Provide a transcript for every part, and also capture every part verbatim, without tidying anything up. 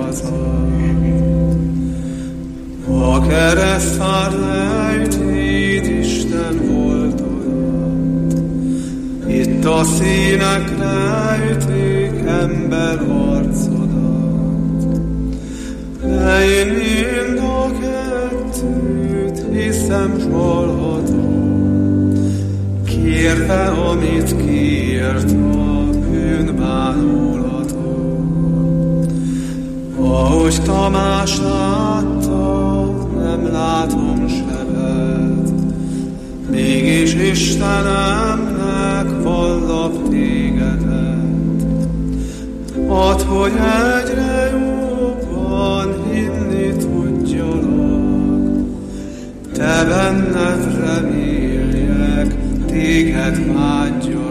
igazad. A keresztfán rejtéd Isten voltodat, itt a színek rejték ember arcodat. De én mind a kettőt hiszem, s hallhatom, kérve, amit kért a bűnbánólatot. Ahogy Tamás látta, nem látom sebet, mégis Istenemnek vallak tégedet. Add, hogy egyre jobban hinni tudjalak, te benned reméljek, téged vágyjalak.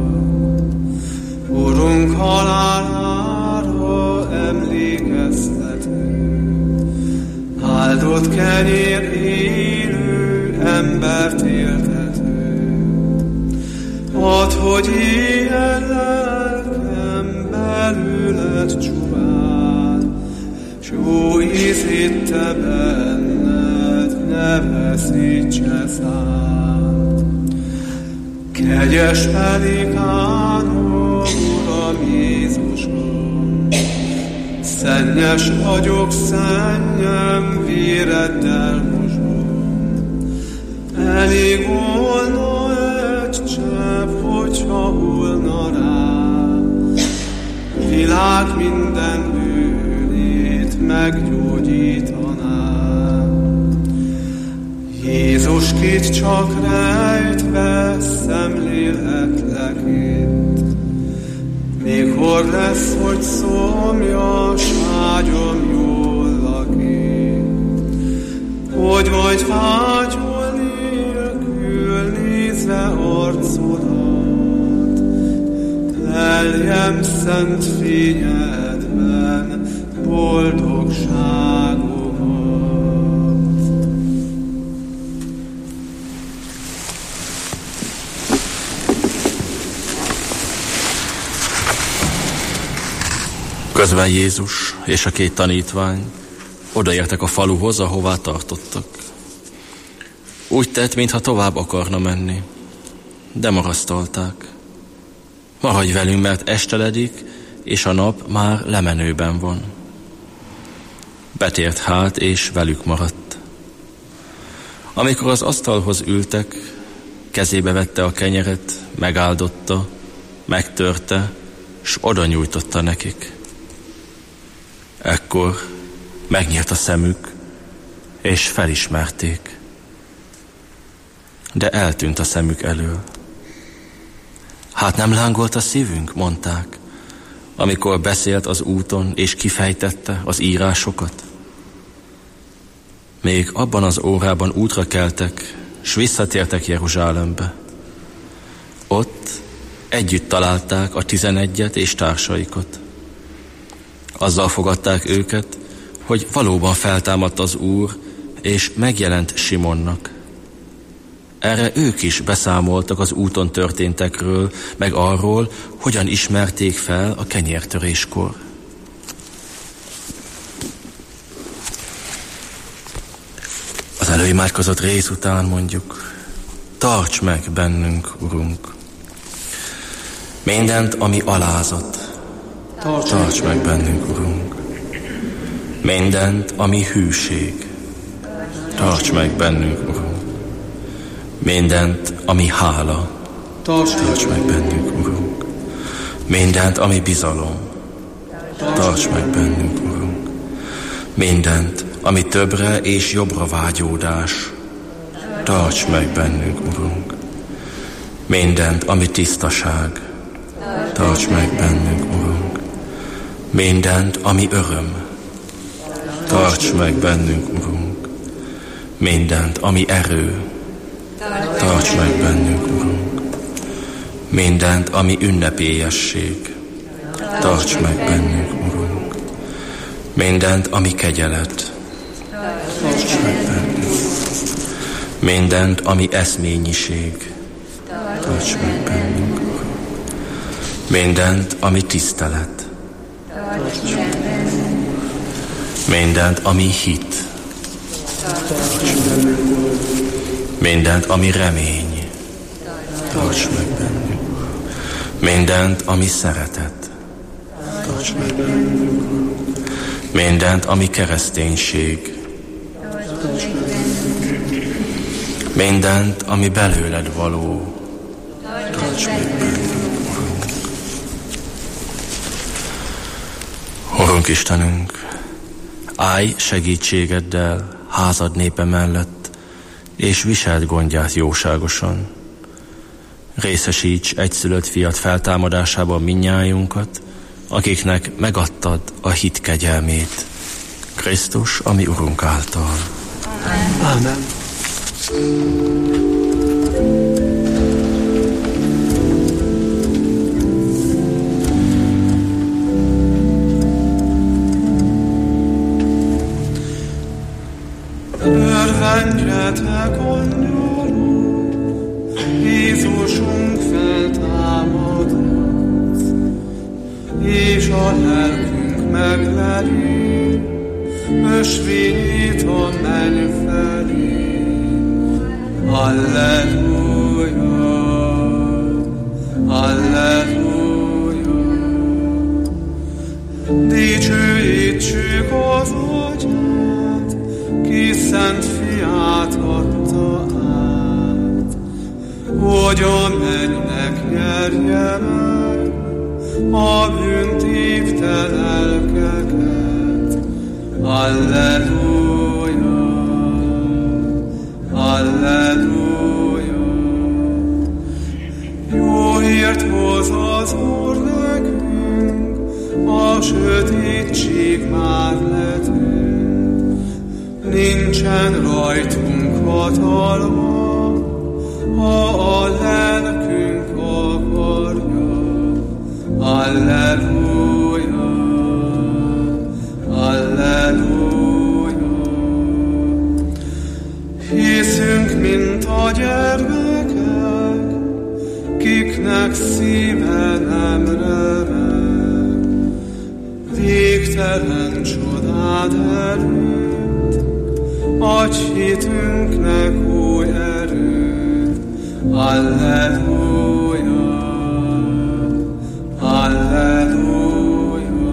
Urunk halálára emlékeztető, áldott kenyér élő embert éltető. Add, hogy ilyen lelkem belőled csupán, s jó ízét te benned ne veszítse szám. Kegyes pelikánom, Uram Jézusom, szennyes vagyok, szennyem, véreddel mosom. Elég volna egy csepp, hogyha hullna rám, világ minden bűnét meggyógyítanám. Jézuskét csak rejtve szemlélhetlek itt, mikor lesz, hogy szomjas ágyam jól lakik, hogy majd vágyol nélkül nézve arcodat, leljem szent fényedben boldogságomat. Közben Jézus és a két tanítvány odaértek a faluhoz, ahová tartottak. Úgy tett, mintha tovább akarna menni, de marasztalták. Maradj velünk, mert esteledik, és a nap már lemenőben van. Betért hát, és velük maradt. Amikor az asztalhoz ültek, kezébe vette a kenyeret, megáldotta, megtörte, s oda nyújtotta nekik. Ekkor megnyílt a szemük, és felismerték, de eltűnt a szemük elől. Hát nem lángolt a szívünk, mondták, amikor beszélt az úton, és kifejtette az írásokat? Még abban az órában útra keltek, s visszatértek Jeruzsálembe. Ott együtt találták a tizenegyet és társaikat. Azzal fogadták őket, hogy valóban feltámadt az Úr, és megjelent Simonnak. Erre ők is beszámoltak az úton történtekről, meg arról, hogyan ismerték fel a kenyértöréskor. Az előimádkozott rész után mondjuk: tarts meg bennünk, Urunk, mindent, ami alázat. Tarts, Tarts meg bennünk, Urunk, mindent, ami hűség. Tarts meg bennünk, Urunk, mindent, ami hála. Tarts, Tarts meg bennünk, Urunk, mindent, ami bizalom. Tarts meg bennünk, Urunk, mindent, ami többre és jobbra vágyódás. Tarts meg bennünk, Urunk, mindent, ami tisztaság. Tarts meg bennünk, Urunk, mindent, ami öröm. Tarts meg bennünk, Urunk, mindent, ami erő. Tarts meg bennünk, Urunk, mindent, ami ünnepélyesség. Tarts meg bennünk, Urunk, mindent, ami kegyelet. Tarts meg bennünk, mindent, ami eszményiség. Tarts meg bennünk, Urunk, mindent, ami tisztelet. Mindent, ami hit. Mindent, ami remény. Tarts meg bennünk. Mindent, ami szeretet. Tarts meg bennünk. Mindent, ami kereszténység. Mindent, ami belőled való. Tarts meg bennünk. Urunk Istenünk, állj segítségeddel házad népe mellett, és viseld gondját jóságosan. Részesíts egyszülött fiat feltámadásában mindnyájunkat, akiknek megadtad a hit kegyelmét. Krisztus, ami Urunk által. Amen. Örvendjetek, angyalok, Jézusunk feltámadott, és a lelkünk megleli, ösvényít a menny felé. Alleluja, alleluja. Dicsőítsük az Atyát, ki szent fiát adta át, hogy a mennynek nyerje meg a bűntívte lelkeket. Alleluja, alleluja. Jó hírt hoz az Úr nekünk, a sötétség már letűnt. Nincsen rajtunk hatalma, ha a lelkünk akarja. Alleluja, alleluja. Hiszünk, mint a gyermekek, kiknek szíve nem remeg, végtelen csodát előtt, adj hitünknek új erőt. Alleluja, alleluja.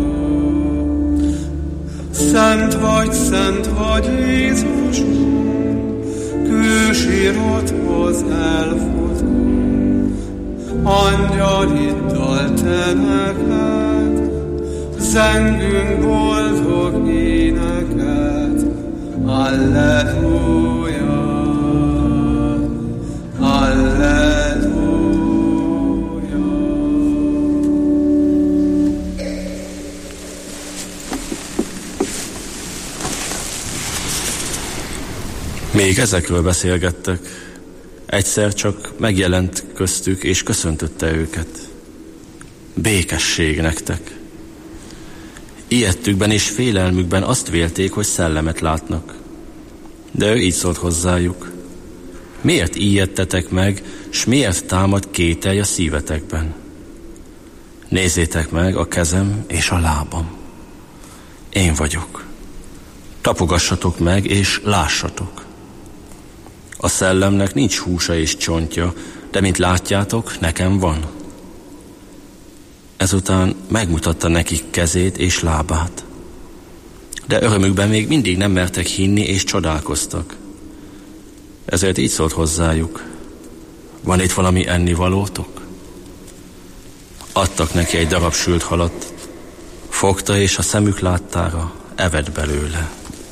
Szent vagy, szent vagy Jézusunk, kősírodhoz elfutunk, angyaliddal te neked, zengünk boldog éneket. Alleluja, alleluja. Még ezekről beszélgettek, egyszer csak megjelent köztük, és köszöntötte őket. Békesség nektek. Ijedtükben és félelmükben azt vélték, hogy szellemet látnak. De ő így szólt hozzájuk. Miért ijedtetek meg, s miért támad kételj a szívetekben? Nézzétek meg a kezem és a lábam. Én vagyok. Tapogassatok meg, és lássatok. A szellemnek nincs húsa és csontja, de mint látjátok, nekem van. Ezután megmutatta nekik kezét és lábát. De örömükben még mindig nem mertek hinni, és csodálkoztak. Ezért így szólt hozzájuk. Van itt valami ennivalótok? Adtak neki egy darab sült halat, fogta, és a szemük láttára evett belőle.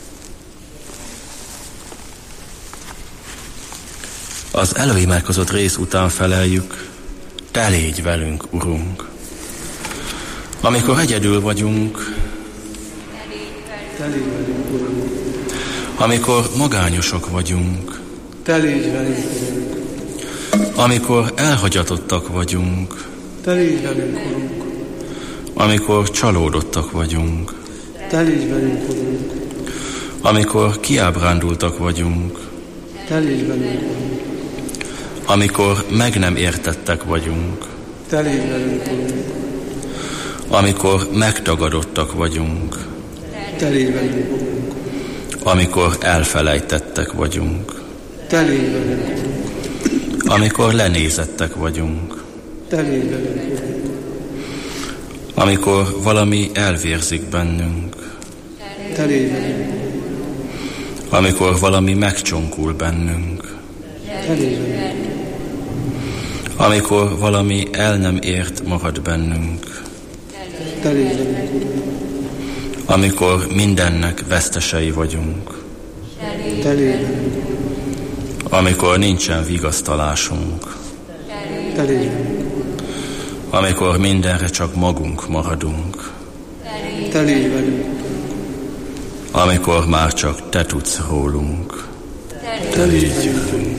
Az előimádkozott rész után feleljük, te légy velünk, Urunk. Amikor egyedül vagyunk, te légy velünk, Urunk. Amikor magányosok vagyunk, te légy velünk, Urunk. Amikor elhagyatottak vagyunk, te légy velünk, Urunk. Amikor csalódottak vagyunk, te légy velünk, Urunk. Amikor kiábrándultak vagyunk, te légy velünk, Urunk. Amikor meg nem értettek vagyunk, te légy velünk, Urunk. amikor megtagadottak vagyunk, Te légy velünk, Urunk. Amikor elfelejtettek vagyunk. Te légy velünk, Urunk. Amikor lenézettek vagyunk. Te légy velünk, Urunk. Amikor valami elvérzik bennünk. Te légy velünk. Amikor valami megcsonkul bennünk. Te légy velünk. Amikor valami el nem ért marad bennünk. Te légy velünk, Urunk. Amikor mindennek vesztesei vagyunk. Te légy velünk. Amikor nincsen vigasztalásunk. Te légy velünk. Amikor mindenre csak magunk maradunk. Te légy velünk. Amikor már csak Te tudsz rólunk. Te légy velünk.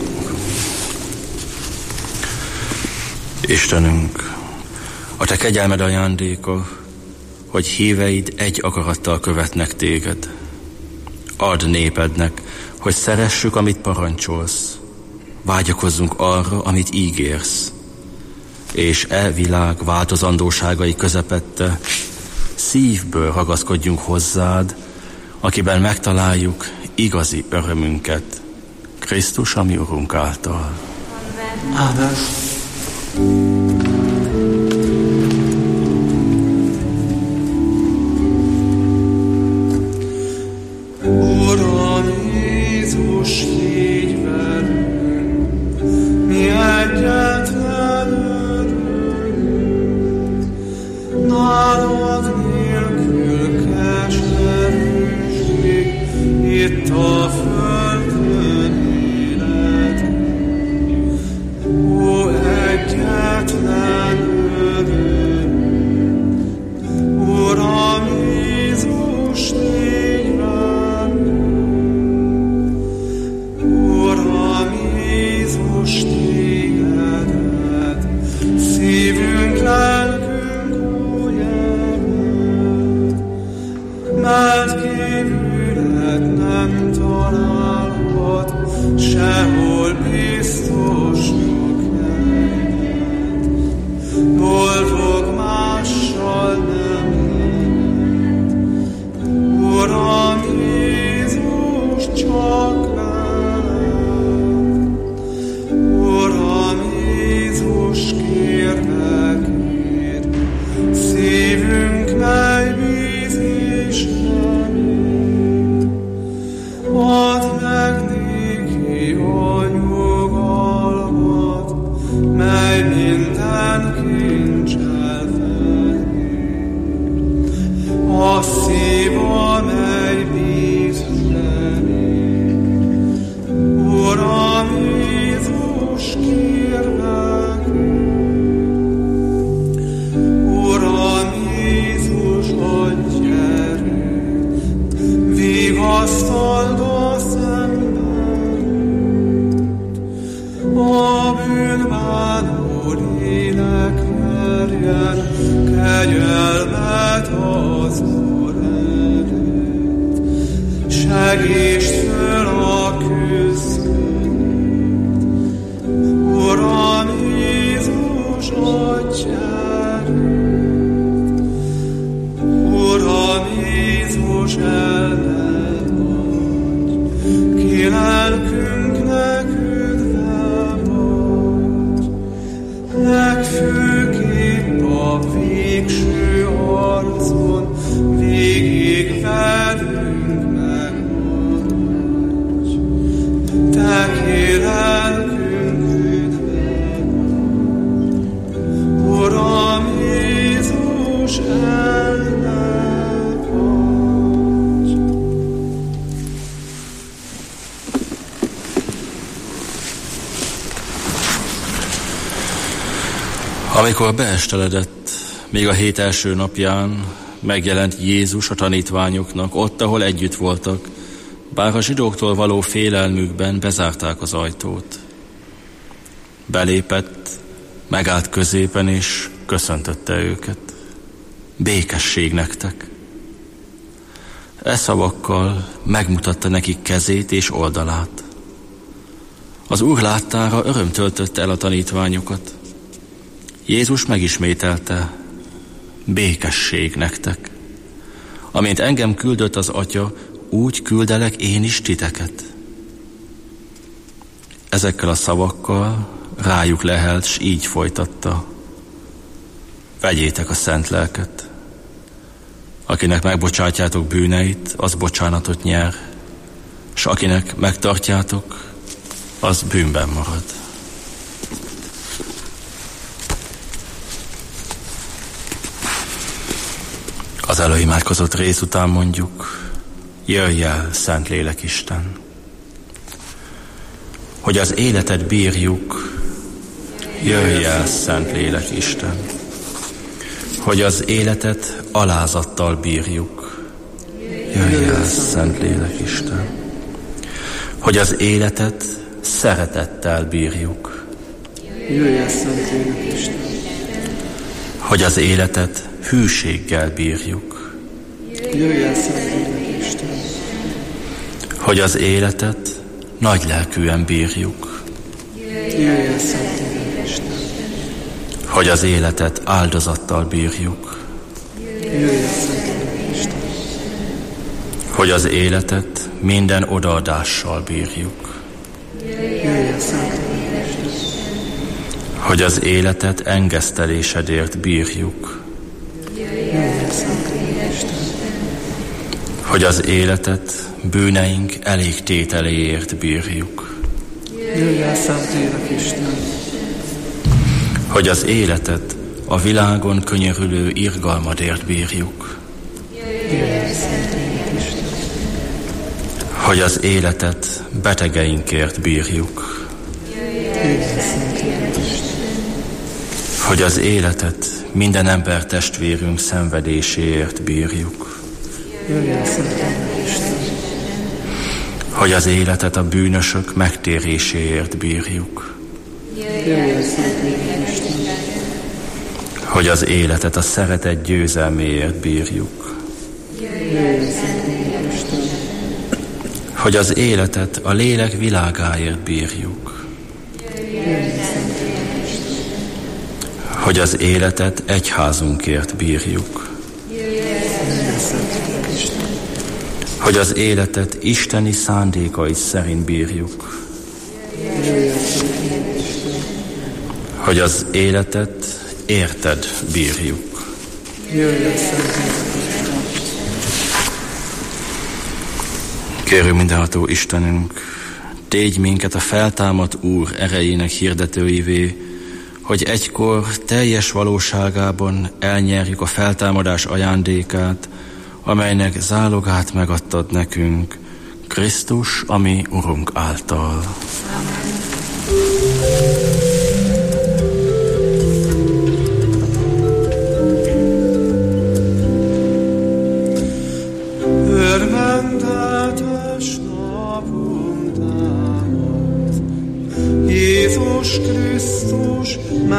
Istenünk, a Te kegyelmed ajándéka, hogy híveid egy akarattal követnek Téged. Add népednek, hogy szeressük, amit parancsolsz. Vágyakozzunk arra, amit ígérsz. És e világ változandóságai közepette szívből ragaszkodjunk hozzád, akiben megtaláljuk igazi örömünket. Krisztus, ami Urunk által. Amen. Uram Jézus, légy velünk, mi egyetlen örömünk, nálad nélkül keserűség, itt a földön élet. Ó, egyetlen örömünk, Uram Jézus, légy velünk, Uram Jézus, Tégedet, szívünk, lelkünk úgy ered, mert kívüled nem találhat sehol biztosnak helyet. Boldog mással nem lehet, Uram Jézus, csak veled. Uram Jézus, kérlek éd, szívünk mely bízés remél. Add meg néki a nyugalmat, mely minden kincsel felér. A szív, amely bíz remél. Uram Jézus, kérlek éd. Uram Jézus, adj erőt, vigasztald a szemben. A bűnbánó lélek verjen kegyelmet az Úr előtt. Segítsd föl a küszködőt. Uram Jézus, adj erőt. Uram Jézus, elned adj, ki lelkünknek üdve vagy. Legfőképp a végső harcon végig velünk megmaradj. Te, ki lelkünk üdve vagy. Uram Jézus, elned adj. Amikor beesteledett, még a hét első napján megjelent Jézus a tanítványoknak ott, ahol együtt voltak, bár a zsidóktól való félelmükben bezárták az ajtót. Belépett, megállt középen és köszöntötte őket. Békesség nektek! E szavakkal megmutatta nekik kezét és oldalát. Az Úr láttára öröm töltötte el a tanítványokat. Jézus megismételte, békesség nektek. Amint engem küldött az Atya, úgy küldelek én is titeket. Ezekkel a szavakkal rájuk lehelt, s így folytatta. Vegyétek a szent lelket. Akinek megbocsátjátok bűneit, az bocsánatot nyer, s akinek megtartjátok, az bűnben marad. Az előimádkozott rész után mondjuk, jöjj el, Szentlélek Isten, hogy az életet bírjuk, jöjj el, Szentlélek Isten, hogy az életet alázattal bírjuk, jöjj el, Szentlélek Isten, hogy az életet szeretettel bírjuk, jöjj el, Szentlélek Isten, hogy az életet hűséggel bírjuk, jöjj el, Szentlélek Isten, hogy az életet nagylelkűen bírjuk, jöjj el, Szentlélek Isten, hogy az életet áldozattal bírjuk, jöjj el, Szentlélek Isten, hogy az életet minden odaadással bírjuk, jöjj el, Szentlélek Isten, hogy az életet engesztelésedért bírjuk, jöjj el, Szentlélek Isten, hogy az életet bűneink elégtételéért bírjuk, jöjj el, Szentlélek Isten, hogy az életet a világon könyörülő irgalmadért bírjuk, jöjj el, Szentlélek Isten, hogy az életet betegeinkért bírjuk, jöjj el, Szentlélek Isten, hogy az életet minden ember testvérünk szenvedéséért bírjuk, jöjj el, Szentlélek Isten, hogy az életet a bűnösök megtéréséért bírjuk, jöjj el, Szentlélek Isten, hogy az életet a szeretet győzelméért bírjuk, jöjj el, Szentlélek Isten, hogy az életet a lélek világáért bírjuk, jöjj el, Szentlélek Isten, hogy az életet egyházunkért bírjuk, jöjj el, Szentlélek Isten, hogy az életet isteni szándékai szerint bírjuk, jöjj el, Szentlélek Isten, hogy az életet érted bírjuk. jöjj el, Szentlélek Isten, Kérünk mindenható Istenünk, tégy minket a feltámadt Úr erejének hirdetőivé, hogy egykor teljes valóságában elnyerjük a feltámadás ajándékát, amelynek zálogát megadtad nekünk, Krisztus, a mi Urunk által. Örvendetes napunk támad, Jézus Krisztus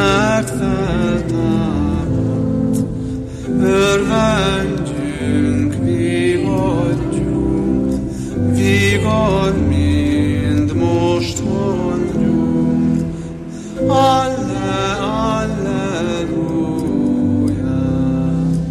megfeltámad. Örvendjünk, vigadjunk, vigad mind most mondjunk. Alle, alleluja.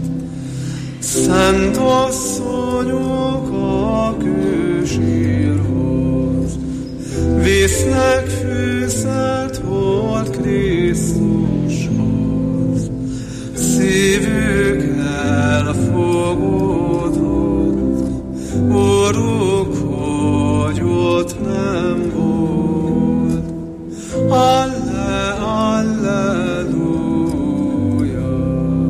Szent asszonyok a kősírhoz, visznek fűszert volt Krisztushoz. Szívük elfogadott, Uruk, hogy ott nem volt. Alle, alleluja.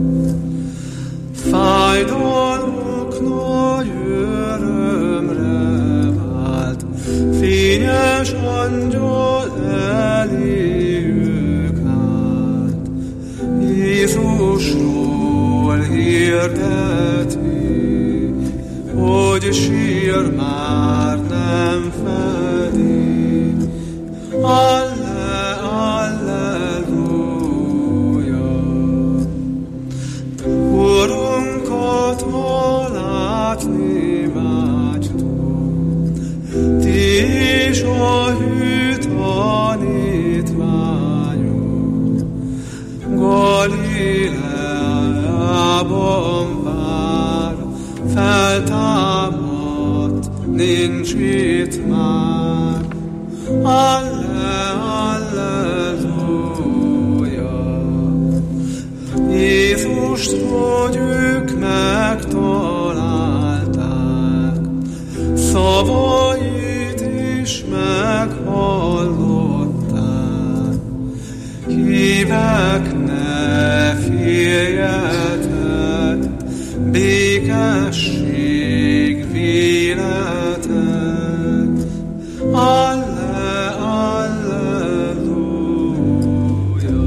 Fájdalmuk nagy örömre vált, fényes angyal elé ők állt. Jézusról hirdeti, hogy sír már nem fedi. Alle, alleluja. Urunkat ma látni vágytuk, ti is a hű tanítványok. Galileában vár fel feltámadt, nincs itt már. Alle, alleluja. Jézust, hogy ők megtalálták, szavait is meghallották. Hívek, ne féljetek, békesség véletek. Alle, alleluja.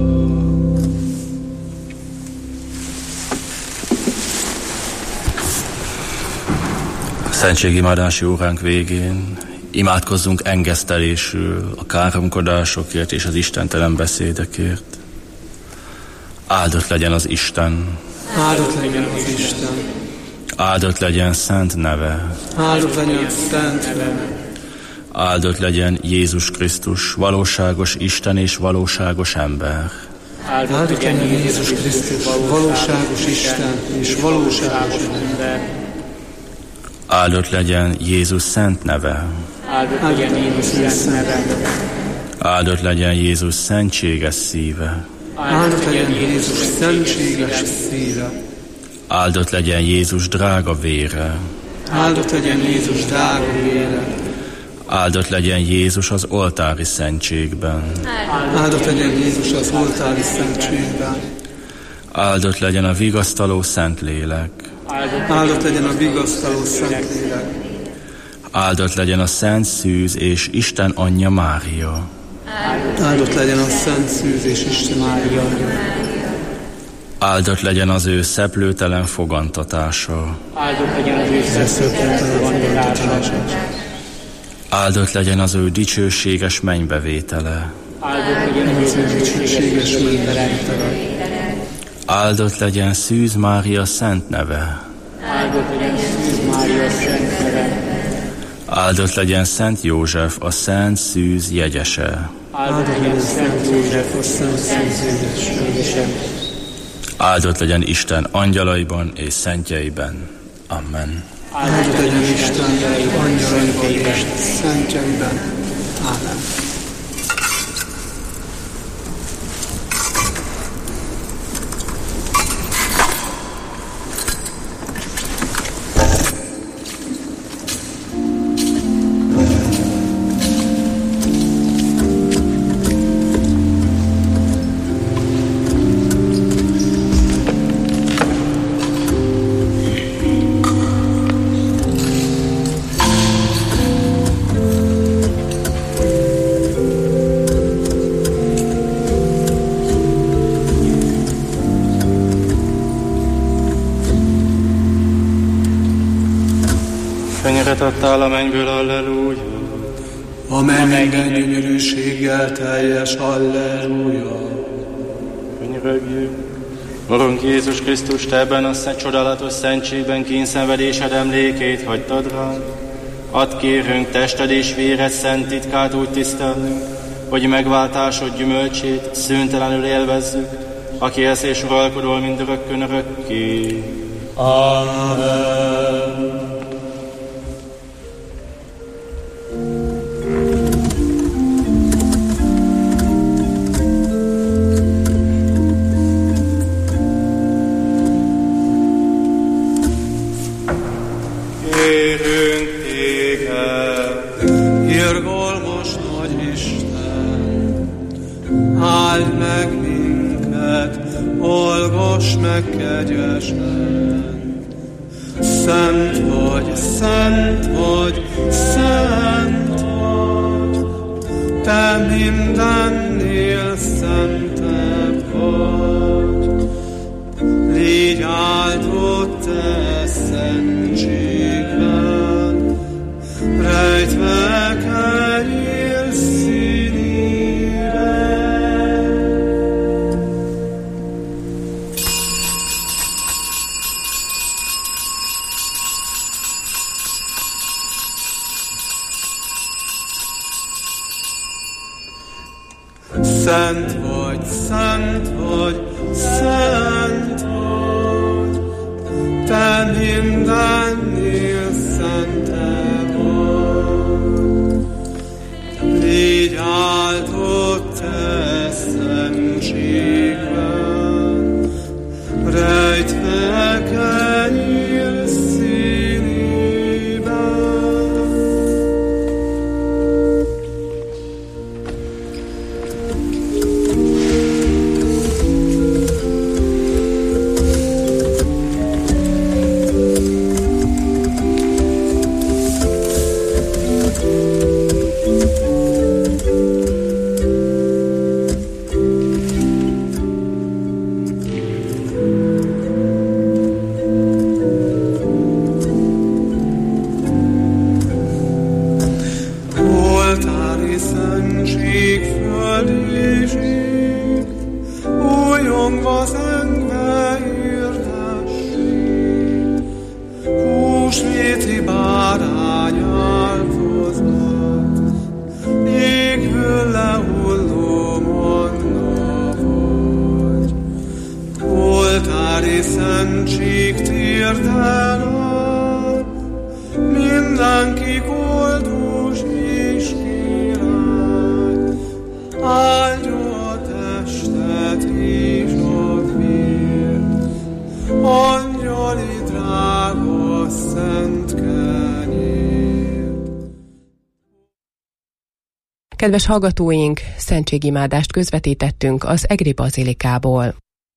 Szentségimádási óránk végén imádkozzunk engesztelésül a káromkodásokért és az istentelen beszédekért. Áldott legyen az Isten. Áldott legyen az Isten. Áldott legyen szent neve. Áldott legyen szent neve. Áldott legyen Jézus Krisztus, valóságos Isten és valóságos ember. Áldott legyen Jézus Krisztus, valóságos Isten és valóságos ember. Áldott legyen Jézus szent neve. Áldott legyen Jézus szent neve. Áldott legyen Jézus szentséges szíve. Áldott legyen Jézus szentséges szíve. Áldott legyen Jézus drága vére. Áldott legyen Jézus drága vére. Áldott legyen Jézus az oltári szentségben. Áldott legyen Jézus az oltári szentségben. Áldott legyen a vigasztaló Szentlélek. Áldott legyen a vigasztaló Szentlélek. Áldott legyen a Szent Szűz és Isten anyja Mária. Áldott legyen a Szent Szűz és Isten Mária. Áldott legyen az ő szeplőtelen fogantatása. Áldott legyen az ő szeplőtelen fogantatása. Áldott legyen az ő dicsőséges mennybevétele. Áldott legyen az ő dicsőséges mennybevétele. Áldott legyen Szűz Mária szent neve. Áldott legyen Szűz Mária szent neve. Áldott legyen Szent József, a Szent Szűz jegyese. Áldott legyen Szent József, a Szent Szűz jegyese. Áldott legyen Isten angyalaiban és szentjeiben. Amen. Áldott legyen Isten angyalaiban és szentjeiben. Amen. Fenyeret adtál a mennyből, alleluja. Amely minden gyönyörűséggel teljes, alleluja. Könyörögjük. Urunk Jézus Krisztus, te ebben a szent, csodálatos szentségben kényszenvedésed emlékét hagytad ránk. Add kérünk tested és véred szent titkát úgy tisztelnünk, hogy megváltásod gyümölcsét szüntelenül élvezzük, akihez és uralkodol mindörökkön örökké. Amen. Kegyesen. Szent vagy, szent vagy, szent vagy, te mindennél szentebb vagy. Légy áldott te szentségben, rejtve kenyér színére. Szent vagy, szent vagy, szent vagy, te mindennél kéti bárány áldozat, égből lehulló manna vagy. Oltári szentség térden áll, mindenki koldus és király, áldja a testet és a vért, angyali drága szent kenyér. Kedves hallgatóink, szentségimádást közvetítettünk az Egri Bazilikából.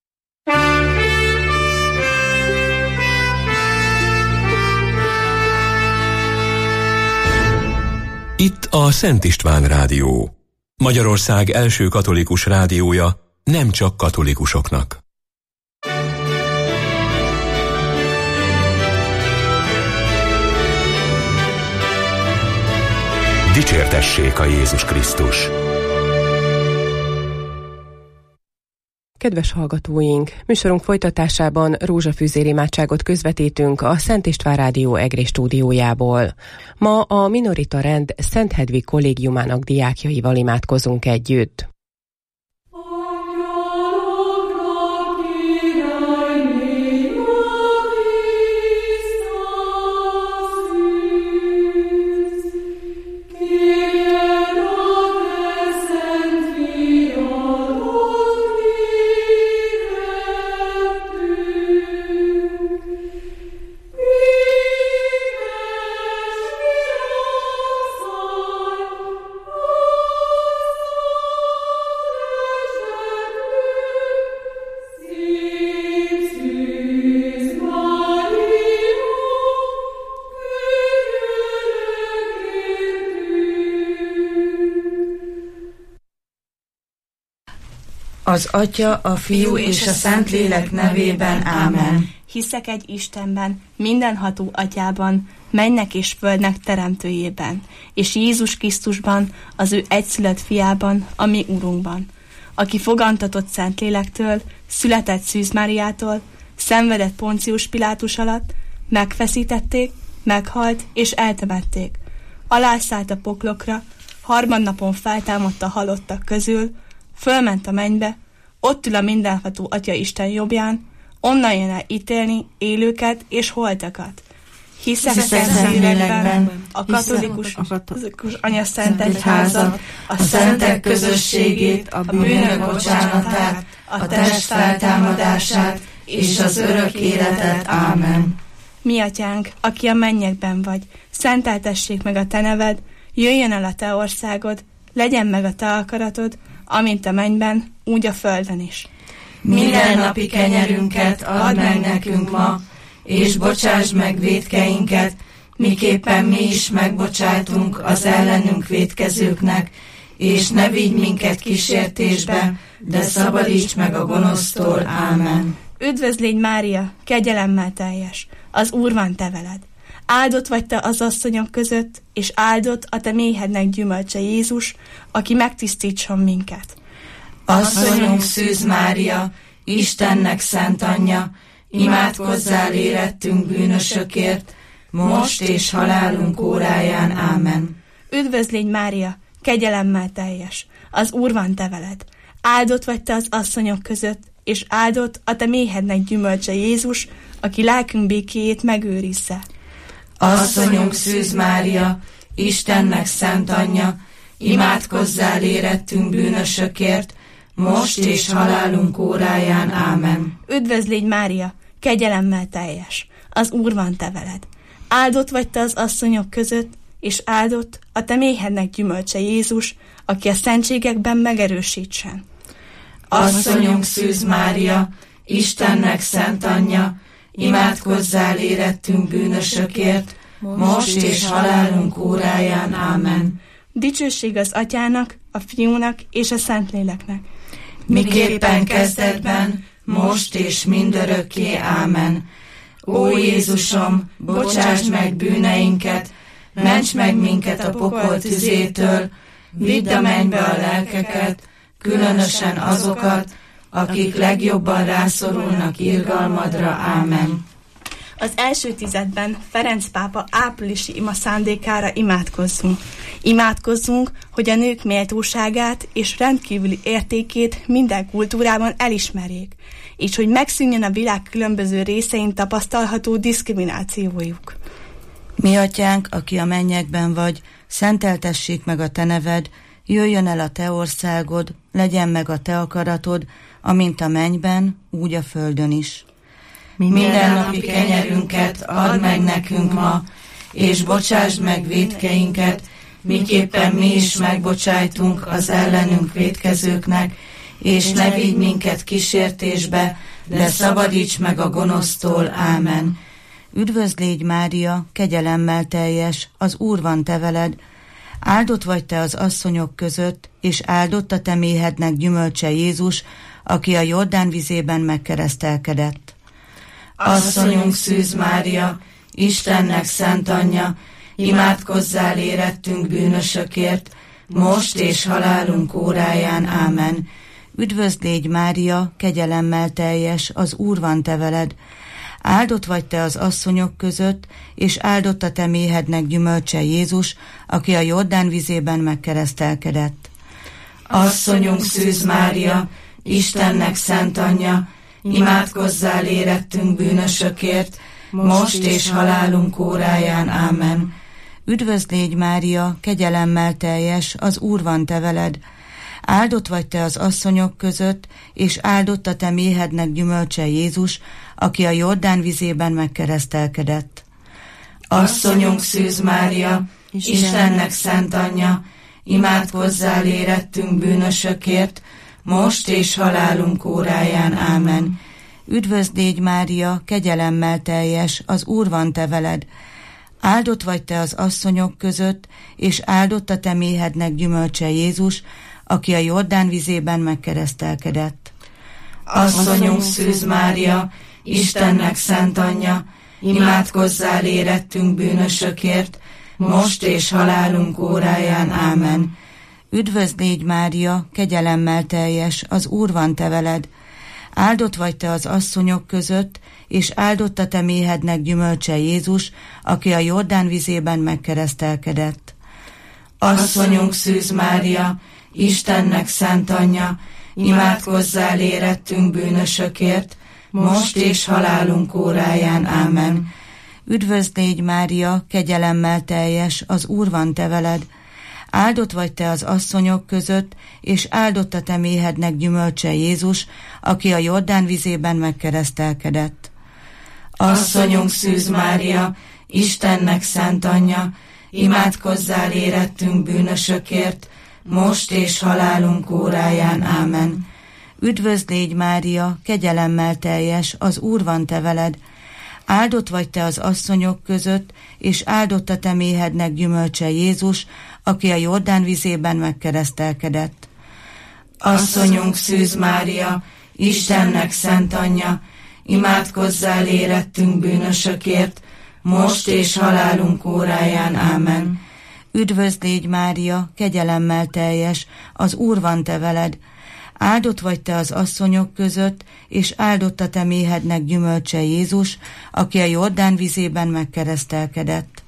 Itt a Szent István Rádió, Magyarország első katolikus rádiója, nem csak katolikusoknak. Dicsértessék a Jézus Krisztus! Kedves hallgatóink, műsorunk folytatásában rózsafűzér imádságot közvetítünk a Szent István Rádió Egri stúdiójából. Ma a Minorita Rend Szent Hedvig kollégiumának diákjaival imádkozunk együtt. Az Atya, a Fiú és a Szentlélek nevében. Ámen. Hiszek egy Istenben, mindenható Atyában, mennek és földnek teremtőjében, és Jézus Krisztusban, az ő egyszülött fiában, a mi Urunkban, aki fogantatott Szentlélektől, született Szűz Máriától, szenvedett Poncius Pilátus alatt, megfeszítették, meghalt és eltemették. Alászállt a poklokra, harmadnapon feltámadt a halottak közül, fölment a mennybe, ott ül a mindenható Atya Isten jobbján, onnan jön el ítélni élőket és holtakat. Hiszek a Szentlélekben, a katolikus, a katolikus anyaszent egyházat, a szentek közösségét, a bűnök bocsánatát, a test feltámadását és az örök életet. Ámen. Mi Atyánk, aki a mennyekben vagy, szenteltessék meg a te neved, jöjjön el a te országod, legyen meg a te akaratod, amint a mennyben, úgy a földön is. Mindennapi kenyerünket add meg nekünk ma, és bocsáss meg vétkeinket, miképpen mi is megbocsátunk az ellenünk vétkezőknek, és ne vigy minket kísértésbe, de szabadíts meg a gonosztól. Ámen. Üdvözl légy, Mária, kegyelemmel teljes, az Úr van te veled. Áldott vagy te az asszonyok között, és áldott a te méhednek gyümölcse Jézus, aki megtisztítson minket. Asszonyunk Szűz Mária, Istennek szent anyja, imádkozzál érettünk bűnösökért, most és halálunk óráján. Ámen. Üdvözl légy, Mária, kegyelemmel teljes, az Úr van te veled. Áldott vagy te az asszonyok között, és áldott a te méhednek gyümölcse Jézus, aki lelkünk békéjét megőrizze. Asszonyunk Szűz Mária, Istennek szent anyja, imádkozzál érettünk bűnösökért, most és halálunk óráján. Ámen. Üdvözl légy, Mária, kegyelemmel teljes, az Úr van te veled. Áldott vagy te az asszonyok között, és áldott a te méhednek gyümölcse Jézus, aki a szentségekben megerősítsen. Asszonyunk Szűz Mária, Istennek szent anyja, imádkozzál érettünk bűnösökért, most és halálunk óráján. Ámen. Dicsőség az Atyának, a Fiúnak és a Szentléleknek. Miképpen kezdetben, most és mindörökké. Ámen. Ó Jézusom, bocsáss meg bűneinket, ments meg minket a pokol tüzétől, vidd a mennybe a lelkeket, különösen azokat, akik legjobban rászorulnak irgalmadra. Ámen. Az első tizedben Ferenc pápa áprilisi ima szándékára imádkozzunk. Imádkozzunk, hogy a nők méltóságát és rendkívüli értékét minden kultúrában elismerjék, és hogy megszűnjön a világ különböző részein tapasztalható diszkriminációjuk. Mi atyánk, aki a mennyekben vagy, szenteltessék meg a te neved, jöjjön el a te országod, legyen meg a te akaratod, amint a mennyben, úgy a földön is. Mindennapi kenyerünket add meg nekünk ma, és bocsásd meg vétkeinket, miképpen mi is megbocsájtunk az ellenünk vétkezőknek, és ne vigy minket kísértésbe, de szabadíts meg a gonosztól. Ámen. Üdvözl légy, Mária, kegyelemmel teljes, az Úr van te veled, áldott vagy te az asszonyok között, és áldott a te méhednek gyümölcse Jézus, aki a Jordán vizében megkeresztelkedett. Asszonyunk Szűz Mária, Istennek szent anyja, imádkozzál érettünk bűnösökért, most és halálunk óráján. Ámen. Üdvözl légy, Mária, kegyelemmel teljes, az Úr van te veled, áldott vagy te az asszonyok között, és áldott a te méhednek gyümölcse Jézus, aki a Jordán vizében megkeresztelkedett. Asszonyunk Szűz Mária, Istennek szent anyja, imádkozzál érettünk bűnösökért, most és halálunk óráján. Ámen. Üdvözl légy, Mária, kegyelemmel teljes, az Úr van te veled, áldott vagy te az asszonyok között, és áldott a te méhednek gyümölcse Jézus, aki a Jordán vizében megkeresztelkedett. Asszonyunk Szűz Mária, Istennek szent anyja, imádkozzál érettünk bűnösökért, most és halálunk óráján. Ámen. Üdvözl légy, Mária, kegyelemmel teljes, az Úr van te veled, áldott vagy te az asszonyok között, és áldott a te méhednek gyümölcse Jézus, aki a Jordán vizében megkeresztelkedett. Asszonyunk Szűz Mária, Istennek szent anyja, imádkozzál érettünk bűnösökért, most és halálunk óráján. Ámen. Üdvözl légy, Mária, kegyelemmel teljes, az Úr van te veled, áldott vagy te az asszonyok között, és áldott a te méhednek gyümölcse Jézus, aki a Jordán vizében megkeresztelkedett. Asszonyunk Szűz Mária, Istennek szent anyja, imádkozzál érettünk bűnösökért, most és halálunk óráján. Ámen. Üdvözl légy, Mária, kegyelemmel teljes, az Úr van te veled, áldott vagy te az asszonyok között, és áldott a te méhednek gyümölcse Jézus, aki a Jordán vizében megkeresztelkedett. Asszonyunk Szűz Mária, Istennek szent anyja, imádkozzál érettünk bűnösökért, most és halálunk óráján. Ámen. Üdvözl légy, Mária, kegyelemmel teljes, az Úr van te veled, áldott vagy te az asszonyok között, és áldott a te méhednek gyümölcse Jézus, aki a Jordán vizében megkeresztelkedett. Asszonyunk Szűz Mária, Istennek szent anyja, imádkozzál érettünk bűnösökért, most és halálunk óráján. Ámen. Üdvözl légy, Mária, kegyelemmel teljes, az Úr van te veled, áldott vagy te az asszonyok között, és áldott a te méhednek gyümölcse Jézus, aki a Jordán vizében megkeresztelkedett.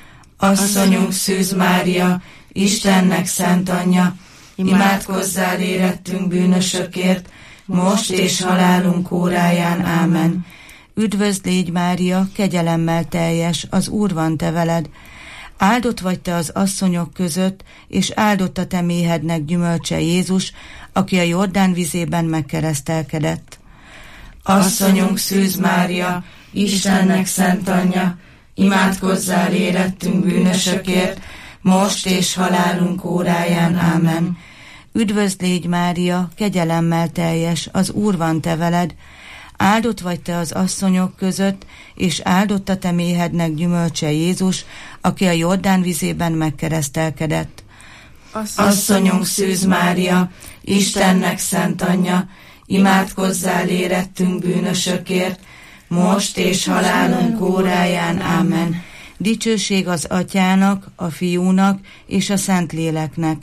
Asszonyunk Szűz Mária, Istennek szent anyja, imádkozzál érettünk bűnösökért, most és halálunk óráján. Ámen. Üdvözl légy, Mária, kegyelemmel teljes, az Úr van te veled, áldott vagy te az asszonyok között, és áldott a te méhednek gyümölcse Jézus, aki a Jordán vizében megkeresztelkedett. Asszonyunk Szűz Mária, Istennek szent anyja, imádkozzál érettünk bűnösökért, most és halálunk óráján. Ámen. Üdvözl légy, Mária, kegyelemmel teljes, az Úr van te veled, áldott vagy te az asszonyok között, és áldott a te méhednek gyümölcse Jézus, aki a Jordán vizében megkeresztelkedett. Asszonyunk Szűz Mária, Istennek szent anyja, imádkozzál érettünk bűnösökért, most és halálunk óráján. Ámen. Dicsőség az Atyának, a Fiúnak és a Szentléleknek,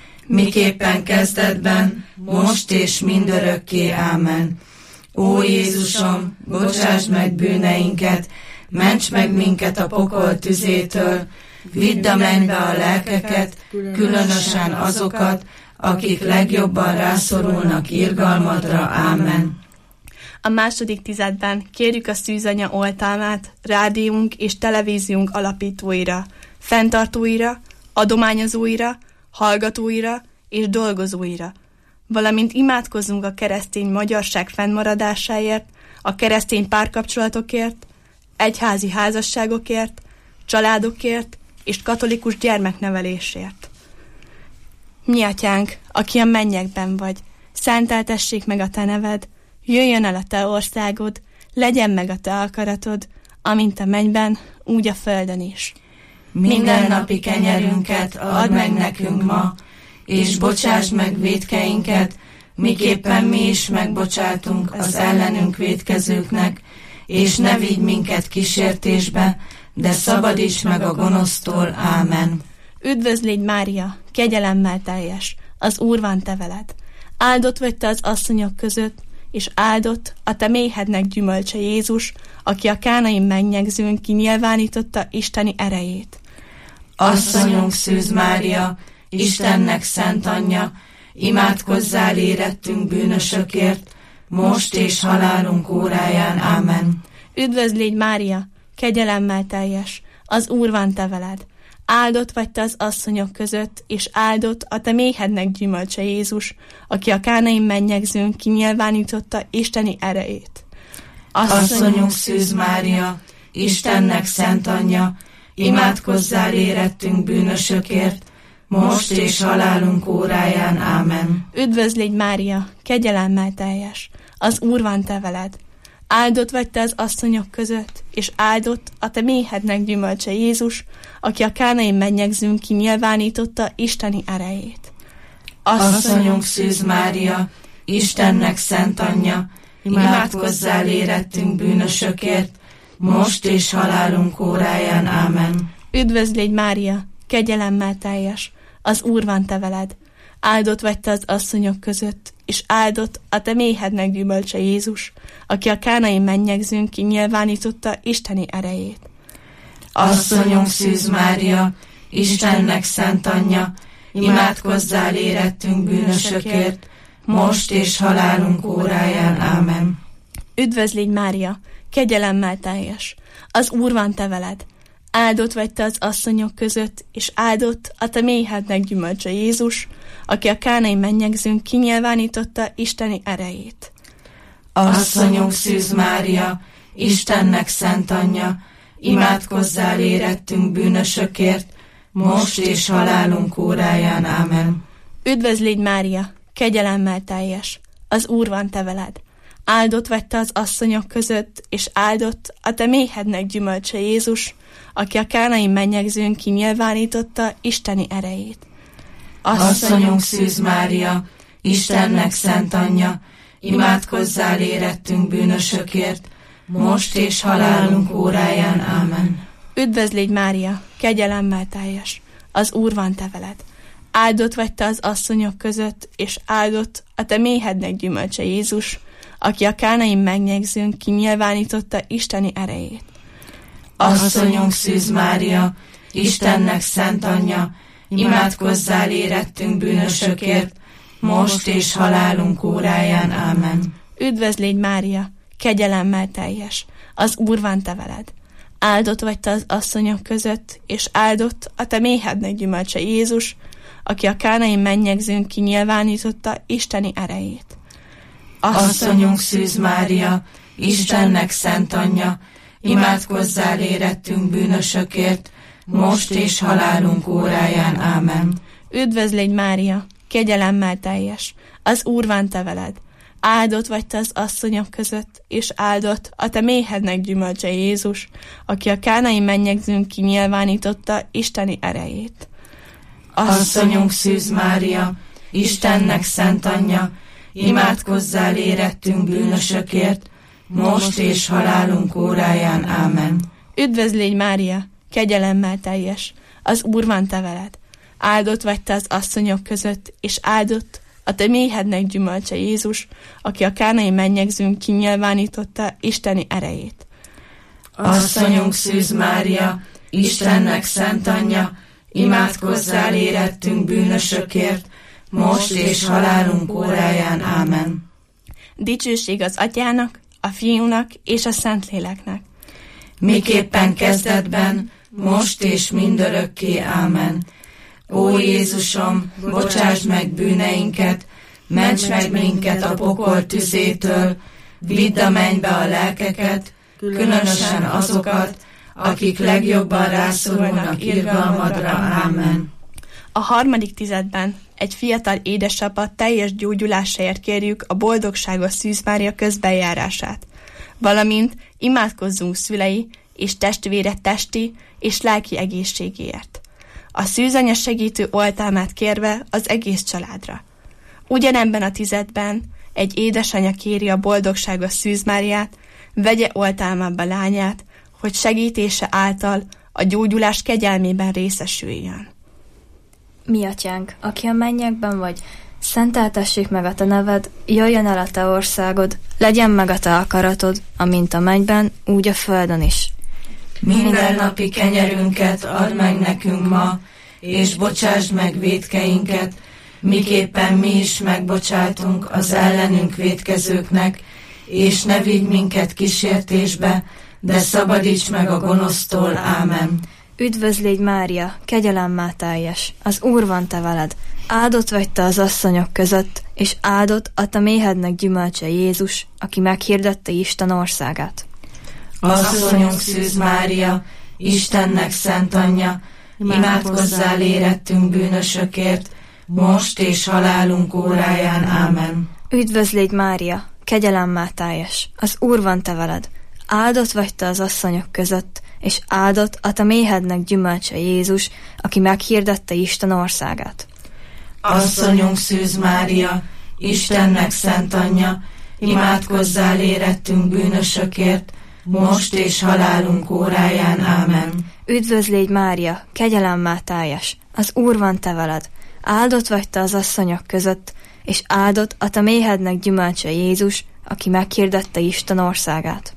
miképpen kezdetben, most és mindörökké. Ámen. Ó Jézusom, bocsásd meg bűneinket, ments meg minket a pokol tüzétől, vidd a mennybe a lelkeket, különösen azokat, akik legjobban rászorulnak irgalmadra. Ámen. A második tizedben kérjük a Szűzanya oltalmát rádiónk és televíziónk alapítóira, fenntartóira, adományozóira, hallgatóira és dolgozóira, valamint imádkozzunk a keresztény magyarság fennmaradásáért, a keresztény párkapcsolatokért, egyházi házasságokért, családokért és katolikus gyermeknevelésért. Mi atyánk, aki a mennyekben vagy, szenteltessék meg a te neved, jöjjön el a te országod, legyen meg a te akaratod, amint a mennyben, úgy a földön is. Minden napi kenyerünket add meg nekünk ma, és bocsásd meg vétkeinket, miképpen mi is megbocsátunk az ellenünk vétkezőknek, és ne vigy minket kísértésbe, de szabadíts meg a gonosztól. Ámen. Üdvözlégy Mária, kegyelemmel teljes, az Úr van te veled. Áldott vagy te az asszonyok között, és áldott a te méhednek gyümölcse Jézus, aki a kánai mennyegzőn kinyilvánította isteni erejét. Asszonyunk Szűz Mária, Istennek szent anyja, imádkozzál érettünk bűnösökért, most és halálunk óráján. Ámen. Üdvözlégy Mária, kegyelemmel teljes, az Úr van te veled. Áldott vagy te az asszonyok között, és áldott a te méhednek gyümölcse Jézus, aki a kánai mennyegzőn kinyilvánította isteni erejét. Asszonyunk Szűz Mária, Istennek szent anyja, imádkozzál érettünk bűnösökért, most és halálunk óráján. Ámen. Üdvözlégy Mária, kegyelemmel teljes, az Úr van te veled. Áldott vagy te az asszonyok között, és áldott a te méhednek gyümölcse Jézus, aki a kánai mennyegzőn kinyilvánította isteni erejét. Asszonyunk Szűz Mária, Istennek szent anyja, imádkozzál érettünk bűnösökért, most és halálunk óráján. Ámen. Üdvözlégy Mária, kegyelemmel teljes, az Úr van te veled. Áldott vagy te az asszonyok között, és áldott a te méhednek gyümölcse Jézus, aki a kánai mennyegzőn kinyilvánította isteni erejét. Asszonyunk Szűz Mária, Istennek szent anyja, imádkozzál érettünk bűnösökért, most és halálunk óráján. Ámen. Üdvözlégy Mária, kegyelemmel teljes, az Úr van te veled. Áldott vagy te az asszonyok között, és áldott a te méhednek gyümölcse Jézus, aki a kánai mennyegzőn kinyilvánította isteni erejét. Asszonyunk Szűz Mária, Istennek szent anyja, imádkozzál érettünk bűnösökért, most és halálunk óráján. Ámen. Üdvözlégy Mária, kegyelemmel teljes, az Úr van te veled. Áldott vagy te az asszonyok között, és áldott a te méhednek gyümölcse Jézus, aki a kánai mennyegzőn kinyilvánította isteni erejét. Asszonyunk Szűz Mária, Istennek szent anyja, imádkozzál érettünk bűnösökért, most és halálunk óráján. Ámen. Üdvözlégy Mária, kegyelemmel teljes, az Úr van te veled. Áldott vagy te az asszonyok között, és áldott a te méhednek gyümölcse Jézus, aki a kánai mennyegzőn kinyilvánította isteni erejét. Asszonyunk Szűz Mária, Istennek szent anyja, imádkozzál érettünk bűnösökért, most és halálunk óráján. Ámen. Üdvözlégy Mária, kegyelemmel teljes, az Úr van te veled. Áldott vagy te az asszonyok között, és áldott a te méhednek gyümölcse Jézus, aki a kánai mennyegzőn kinyilvánította isteni erejét. Asszonyunk Szűz Mária, Istennek szent anyja, imádkozzál érettünk bűnösökért, most és halálunk óráján. Ámen. Üdvözlégy Mária, kegyelemmel teljes, az Úr van te veled. Áldott vagy te az asszonyok között, és áldott a te méhednek gyümölcse Jézus, aki a kánai mennyegzőn kinyilvánította isteni erejét. Asszonyunk Szűz Mária, Istennek szent anyja, imádkozzál érettünk bűnösökért, most és halálunk óráján. Ámen. Üdvözlégy Mária, kegyelemmel teljes, az Úr van te veled. Áldott vagy te az asszonyok között, és áldott a te méhednek gyümölcse Jézus, aki a kánai mennyegzőn kinyilvánította isteni erejét. Asszonyunk Szűz Mária, Istennek szent anyja, imádkozzál érettünk bűnösökért, most és halálunk óráján. Ámen. Dicsőség az Atyának, a Fiúnak és a Szentléleknek. Miképpen kezdetben, most és mindörökké. Ámen. Ó Jézusom, bocsásd meg bűneinket, ments meg minket a pokol tüzétől, vidd a mennybe a lelkeket, különösen azokat, akik legjobban rászorulnak irgalmadra. Ámen. A harmadik tizedben egy fiatal édesapa teljes gyógyulásáért kérjük a boldogságos Szűz Mária közbenjárását, valamint imádkozzunk szülei és testvére testi és lelki egészségéért, a szűzanya segítő oltalmát kérve az egész családra. Ugyanebben a tizedben egy édesanya kéri a boldogságos Szűz Máriát, vegye oltalmába lányát, hogy segítése által a gyógyulás kegyelmében részesüljön. Mi atyánk, aki a mennyekben vagy, szenteltessék meg a te neved, jöjjön el a te országod, legyen meg a te akaratod, amint a mennyben, úgy a földön is. Mindennapi kenyerünket add meg nekünk ma, és bocsásd meg vétkeinket, miképpen mi is megbocsátunk az ellenünk vétkezőknek, és ne vigy minket kísértésbe, de szabadíts meg a gonosztól. Ámen. Üdvözlégy Mária, kegyelemmel teljes, az Úr van te veled, áldott vagy te az asszonyok között, és áldott a te méhednek gyümölcse Jézus, aki meghirdette Isten országát. Asszonyunk Szűz Mária, Istennek szent anyja, imádkozzál érettünk bűnösökért, most és halálunk óráján. Ámen. Üdvözlégy Mária, kegyelemmel teljes, az Úr van te veled, áldott vagy te az asszonyok között, és áldott a te méhednek gyümölcse Jézus, aki meghirdette Isten országát. Asszonyunk Szűz Mária, Istennek szent anyja, imádkozzál érettünk bűnösökért, most és halálunk óráján. Ámen. Üdvözlégy Mária, kegyelemmel teljes, az Úr van te veled, áldott vagy te az asszonyok között, és áldott a te méhednek gyümölcse Jézus, aki meghirdette Isten országát.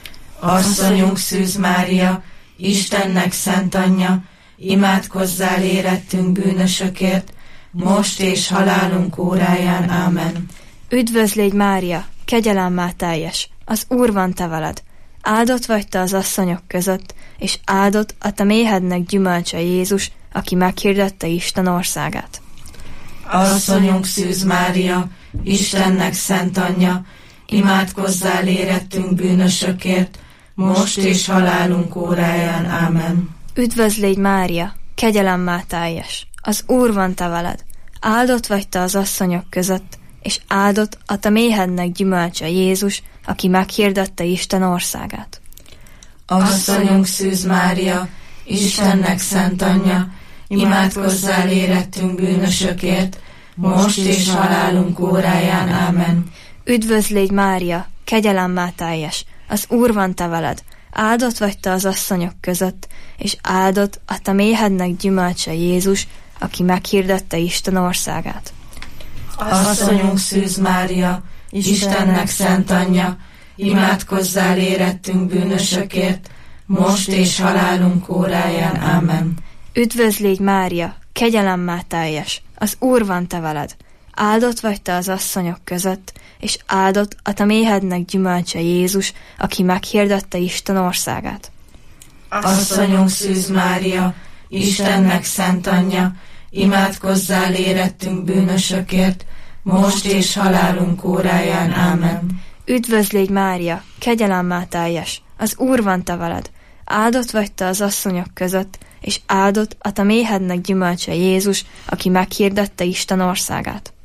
Asszonyunk Szűz Mária, Istennek szent anyja, imádkozzál érettünk bűnösökért, most és halálunk óráján. Ámen. Üdvözlégy Mária, kegyelemmel teljes, az Úr van te veled, áldott vagy te az asszonyok között, és áldott a te méhednek gyümölcse Jézus, aki meghirdette Isten országát. Asszonyunk Szűz Mária, Istennek szent anyja, imádkozzál érettünk bűnösökért, most és halálunk óráján. Ámen. Üdvözlégy Mária, kegyelemmel teljes, az Úr van te veled, áldott vagy te az asszonyok között, és áldott a te méhednek gyümölcse Jézus, aki meghirdette Isten országát. Asszonyunk Szűz Mária, Istennek szent anyja, imádkozzál érettünk bűnösökért, most és halálunk óráján. Ámen. Üdvözlégy Mária, kegyelemmel teljes, az Úr van te veled, áldott vagy te az asszonyok között, és áldott a te méhednek gyümölcse Jézus, aki meghirdette Isten országát. Asszonyunk Szűz Mária, Istennek szent anyja, imádkozzál érettünk bűnösökért, most és halálunk óráján. Ámen. Üdvözlégy Mária, kegyelemmel teljes, az Úr van te veled, áldott vagy te az asszonyok között, és áldott a te méhednek gyümölcse Jézus, aki meghirdette Isten országát. Asszonyunk Szűz Mária, Istennek szent anyja, imádkozzál érettünk bűnösökért, most és halálunk óráján. Ámen. Üdvözlégy Mária, kegyelemmel teljes, az Úr van te veled, áldott vagy te az asszonyok között, és áldott a te méhednek gyümölcse Jézus, aki meghirdette Isten országát.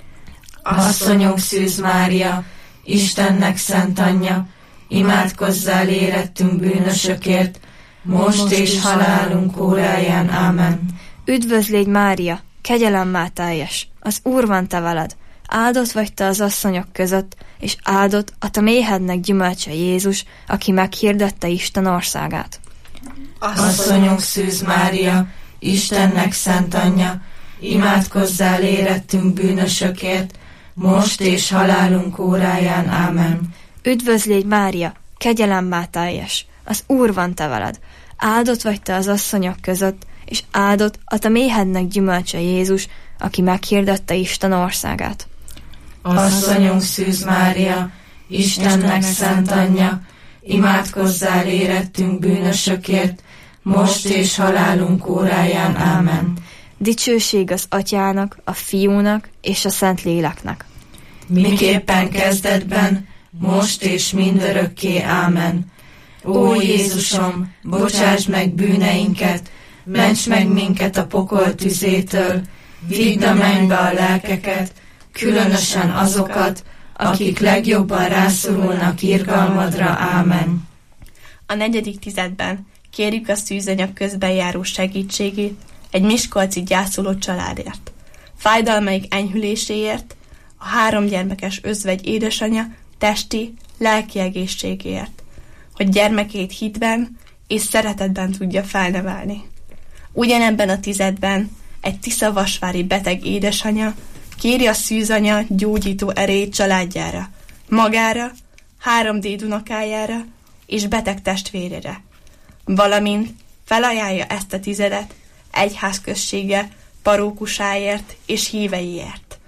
Asszonyunk Szűz Mária, Istennek szent anyja, imádkozzál érettünk bűnösökért, most és halálunk óráján. Ámen. Üdvözlégy Mária, kegyelemmel teljes, az Úr van te veled, áldott vagy te az asszonyok között, és áldott a te méhednek gyümölcse Jézus, aki meghirdette Isten országát. Asszonyunk Szűz Mária, Istennek szent anyja, imádkozzál érettünk bűnösökért, most és halálunk óráján. Ámen. Üdvözlégy Mária, kegyelemmel teljes, az Úr van te veled. Áldott vagy te az asszonyok között, és áldott a te méhednek gyümölcse Jézus, aki meghirdette Isten országát. Asszonyunk Szűz Mária, Istennek szent anyja, imádkozzál érettünk bűnösökért, most és halálunk óráján. Ámen. Dicsőség az Atyának, a Fiúnak és a Szentléleknek. Miképpen kezdetben, most és mindörökké. Ámen. Ó Jézusom, bocsáss meg bűneinket, ments meg minket a pokol tüzétől, vidd a mennybe a lelkeket, különösen azokat, akik legjobban rászorulnak irgalmadra. Ámen. A negyedik tizedben kérjük a szűzanyag közben járó segítségét egy miskolci gyászoló családért, fájdalmaik enyhüléséért, a három gyermekes özvegy édesanyja testi, lelki egészségéért, hogy gyermekét hitben és szeretetben tudja felnevelni. Ugyanebben a tizedben egy tiszavasvári beteg édesanyja kéri a szűzanya gyógyító erejét családjára, magára, három dédunokájára és beteg testvérére, valamint felajánlja ezt a tizedet egyházközsége parókusáért és híveiért.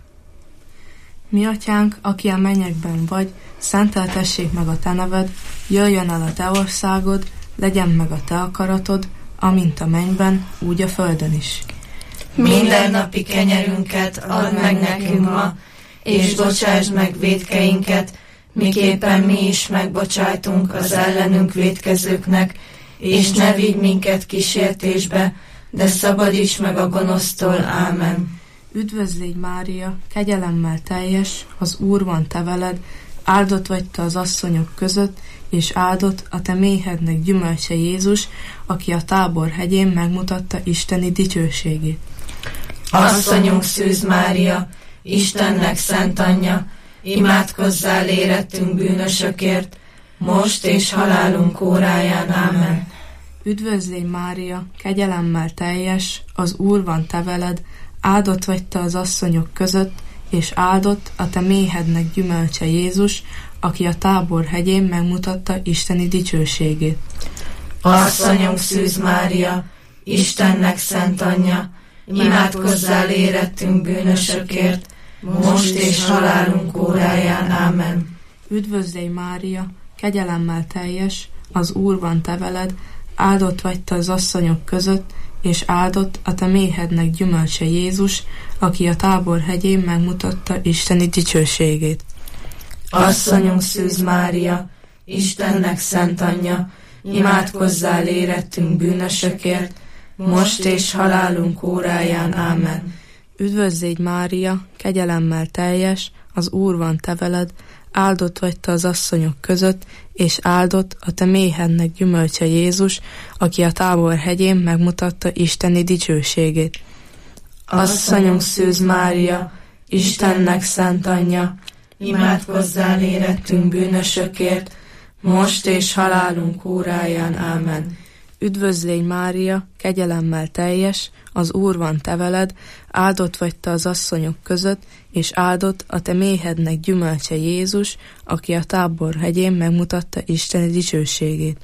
Mi atyánk, aki a mennyekben vagy, szenteltessék meg a te neved, jöjjön el a te országod, legyen meg a te akaratod, amint a mennyben, úgy a földön is. Mindennapi kenyerünket add meg nekünk ma, és bocsásd meg vétkeinket, miképpen mi is megbocsájtunk az ellenünk vétkezőknek, és ne vigy minket kísértésbe, de szabadíts meg a gonosztól. Ámen. Üdvözlégy Mária, kegyelemmel teljes, az Úr van te veled, áldott vagy te az asszonyok között, és áldott a te méhednek gyümölcse Jézus, aki a Tábor hegyén megmutatta isteni dicsőségét. Asszonyunk Szűz Mária, Istennek szent anyja, imádkozzál érettünk bűnösökért, most és halálunk óráján. Ámen. Üdvözlégy Mária, kegyelemmel teljes, az Úr van te veled, áldott vagy te az asszonyok között, és áldott a te méhednek gyümölcse Jézus, aki a Tábor hegyén megmutatta isteni dicsőségét. Asszonyunk Szűz Mária, Istennek szent anyja, imádkozzál érettünk bűnösökért, most és halálunk óráján. Ámen. Üdvözlégy Mária, kegyelemmel teljes, az Úr van te veled, áldott vagy te az asszonyok között, és áldott a te méhednek gyümölcse Jézus, aki a Tábor hegyén megmutatta isteni dicsőségét. Asszonyunk Szűz Mária, Istennek szent anyja, imádkozzál érettünk bűnösökért, most és halálunk óráján. Ámen. Üdvözlégy Mária, kegyelemmel teljes, az Úr van te veled, áldott vagy te az asszonyok között, és áldott a te méhednek gyümölcse Jézus, aki a Tábor hegyén megmutatta isteni dicsőségét. Asszonyunk Szűz Mária, Istennek szent anyja, imádkozzál érettünk bűnösökért, most és halálunk óráján. Ámen. Üdvözlégy Mária, kegyelemmel teljes, az Úr van te veled, áldott vagy te az asszonyok között, és áldott a te méhednek gyümölcse Jézus, aki a Tábor hegyén megmutatta isteni dicsőségét.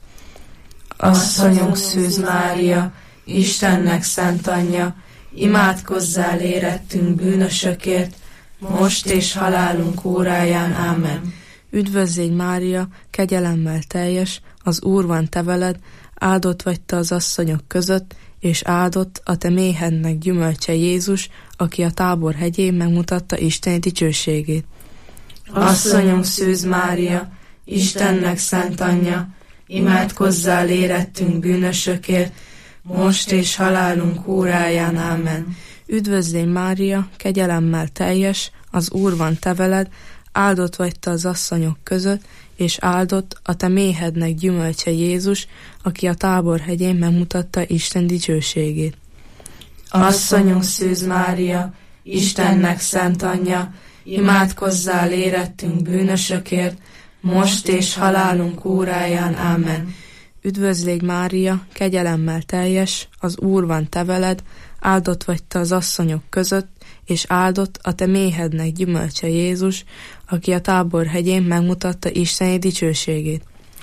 Asszonyunk Szűz Mária, Istennek szent anyja, imádkozzál érettünk bűnösökért, most és halálunk óráján. Ámen. Üdvözlégy Mária, kegyelemmel teljes, az Úr van te veled, áldott vagy te az asszonyok között, és áldott a te méhednek gyümölcse Jézus, aki a Tábor hegyén megmutatta isteni dicsőségét. Asszonyunk Szűz Mária, Istennek szent anyja, imádkozzál érettünk bűnösökért, most és halálunk óráján. Ámen. Üdvözlégy Mária, kegyelemmel teljes, az Úr van te veled, áldott vagy te az asszonyok között, és áldott a te méhednek gyümölcse Jézus, aki a Tábor hegyén megmutatta Isten dicsőségét. Asszonyunk Szűz Mária, Istennek szent anyja, imádkozzál érettünk bűnösökért, most és halálunk óráján. Ámen. Üdvözlégy Mária, kegyelemmel teljes, az Úr van te veled, áldott vagy te az asszonyok között, és áldott a te méhednek gyümölcse Jézus, aki a Tábor hegyén megmutatta isteni dicsőségét.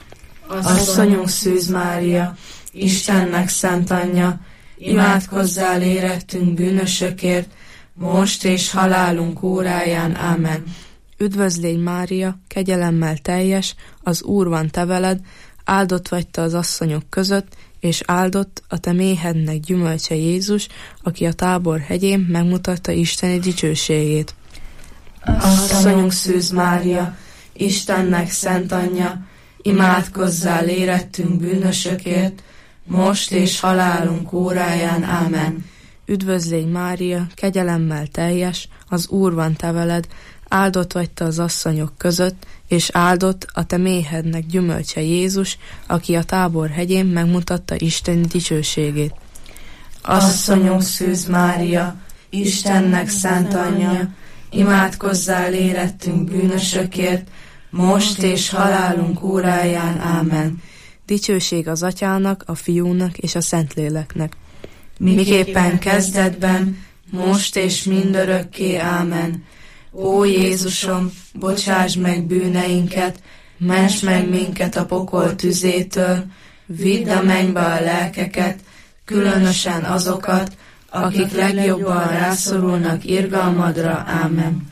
Asszonyunk Szűz Mária, Istennek szent anyja, imádkozzál érettünk bűnösökért, most és halálunk óráján. Ámen. Üdvözlégy Mária, kegyelemmel teljes, az Úr van te veled, áldott vagy te az asszonyok között, és áldott a te méhednek gyümölcse Jézus, aki a Tábor hegyén megmutatta Isteni dicsőségét. Asszonyunk Szűz Mária, Istennek szent anyja, imádkozzál érettünk bűnösökért, most és halálunk óráján. Ámen. Üdvözlégy Mária, kegyelemmel teljes, az Úr van te veled, áldott vagy te az asszonyok között, és áldott a te méhednek gyümölcse Jézus, aki a Tábor hegyén megmutatta Isten dicsőségét. Asszonyunk Szűz Mária, Istennek szent anyja, imádkozzál érettünk bűnösökért, most és halálunk óráján. Ámen. Dicsőség az Atyának, a Fiúnak és a Szentléleknek. Miképpen kezdetben, most és mindörökké. Ámen. Ó Jézusom, bocsáss meg bűneinket, ments meg minket a pokol tüzétől, vidd a mennybe a lelkeket, különösen azokat, akik legjobban rászorulnak irgalmadra. Ámen.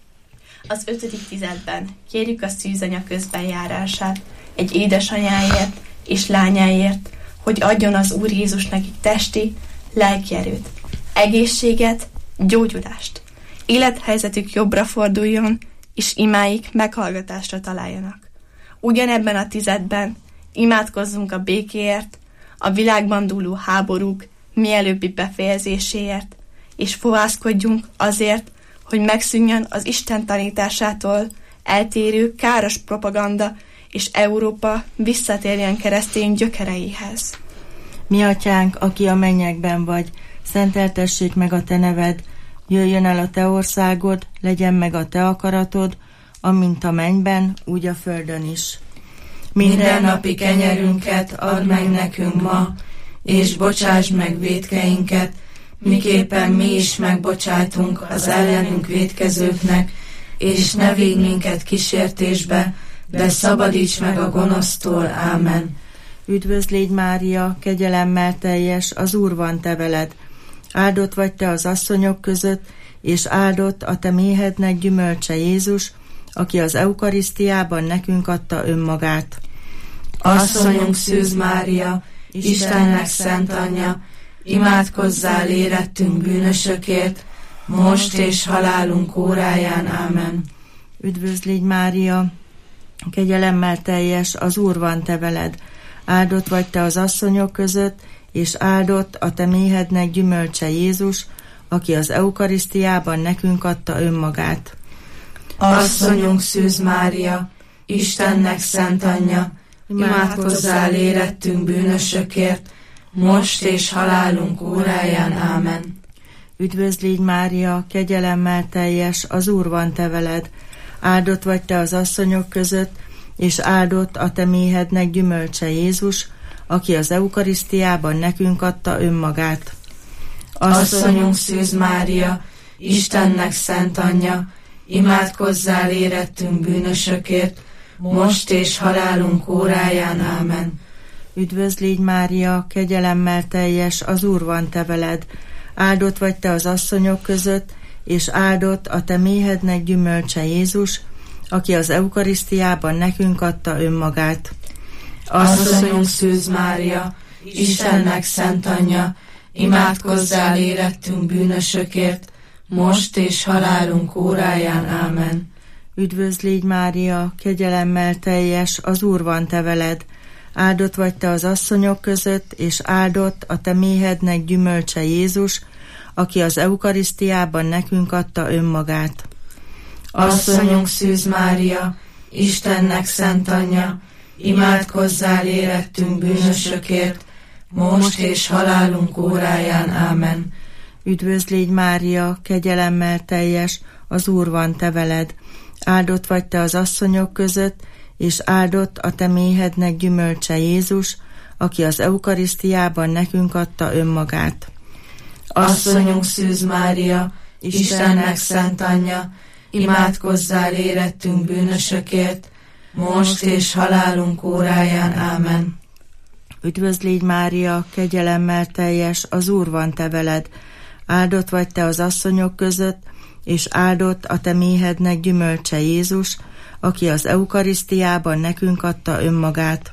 Az ötödik tizedben kérjük a szűzanya közbenjárását egy édesanyáért és lányáért, hogy adjon az Úr Jézus nekik testi, lelki erőt, egészséget, gyógyulást. Élethelyzetük jobbra forduljon, és imáik meghallgatásra találjanak. Ugyanebben a tizedben imádkozzunk a békéért, a világban dúló háborúk mielőbbi befejezéséért, és fohászkodjunk azért, hogy megszűnjön az Isten tanításától eltérő káros propaganda, és Európa visszatérjen keresztény gyökereihez. Mi atyánk, aki a mennyekben vagy, szenteltessék meg a te neved, jöjjön el a te országod, legyen meg a te akaratod, amint a mennyben, úgy a földön is. Mindennapi kenyerünket add meg nekünk ma, és bocsáss meg vétkeinket, miképpen mi is megbocsátunk az ellenünk vétkezőknek, és ne vigy minket kísértésbe, de szabadíts meg a gonosztól. Ámen. Üdvözlégy Mária, kegyelemmel teljes, az Úr van te veled. Áldott vagy te az asszonyok között, és áldott a te méhednek gyümölcse Jézus, aki az eukarisztiában nekünk adta önmagát. Asszonyunk Szűz Mária, Istennek szent anyja, imádkozzál érettünk bűnösökért, most és halálunk óráján. Ámen. Üdvözlégy Mária, kegyelemmel teljes, az Úr van te veled. Áldott vagy te az asszonyok között, és áldott a te méhednek gyümölcse Jézus, aki az eukarisztiában nekünk adta önmagát. Asszonyunk Szűz Mária, Istennek szent anyja, imádkozzál érettünk bűnösökért, most és halálunk óráján. Ámen. Üdvözlégy Mária, kegyelemmel teljes, az Úr van te veled. Áldott vagy te az asszonyok között, és áldott a te méhednek gyümölcse Jézus, aki az eukarisztiában nekünk adta önmagát. Asszonyunk Szűz Mária, Istennek szent anyja, imádkozzál érettünk bűnösökért, most és halálunk óráján. Ámen. Üdvözlégy Mária, kegyelemmel teljes, az Úr van te veled. Áldott vagy te az asszonyok között, és áldott a te méhednek gyümölcse Jézus, aki az eukarisztiában nekünk adta önmagát. Asszonyunk Szűz Mária, Istennek szent anyja, imádkozzál érettünk bűnösökért, most és halálunk óráján. Ámen. Üdvözlégy Mária, kegyelemmel teljes, az Úr van te veled. Áldott vagy te az asszonyok között, és áldott a te méhednek gyümölcse Jézus, aki az eukarisztiában nekünk adta önmagát. Asszonyunk Szűz Mária, Istennek szent anyja, imádkozzál érettünk bűnösökért, most és halálunk óráján. Ámen. Üdvözlégy Mária, kegyelemmel teljes, az Úr van te veled. Áldott vagy te az asszonyok között, és áldott a te méhednek gyümölcse Jézus, aki az eukarisztiában nekünk adta önmagát. Asszonyunk Szűz Mária, Istennek szent anyja, imádkozzál érettünk bűnösökért, most és halálunk óráján. Ámen. Üdvözlégy Mária, kegyelemmel teljes, az Úr van te veled. Áldott vagy te az asszonyok között, és áldott a te méhednek gyümölcse Jézus, aki az eukarisztiában nekünk adta önmagát.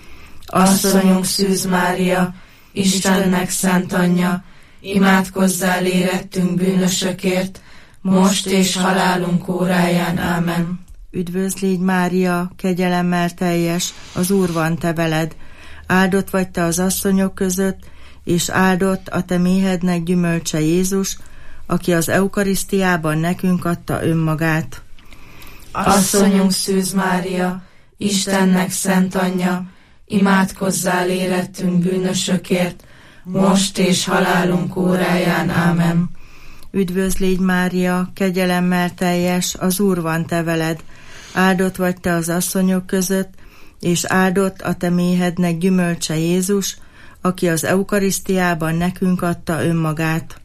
Asszonyunk Szűz Mária, Istennek szent anyja, imádkozzál érettünk bűnösökért, most és halálunk óráján. Ámen. Üdvözlégy Mária, kegyelemmel teljes, az Úr van te veled. Áldott vagy te az asszonyok között, és áldott a te méhednek gyümölcse Jézus, aki az eukarisztiában nekünk adta önmagát. Asszonyunk Szűz Mária, Istennek szent anyja, imádkozzál érettünk bűnösökért, most és halálunk óráján. Ámen. Üdvözlégy Mária, kegyelemmel teljes, az Úr van te veled. Áldott vagy te az asszonyok között, és áldott a te méhednek gyümölcse Jézus, aki az eukarisztiában nekünk adta önmagát.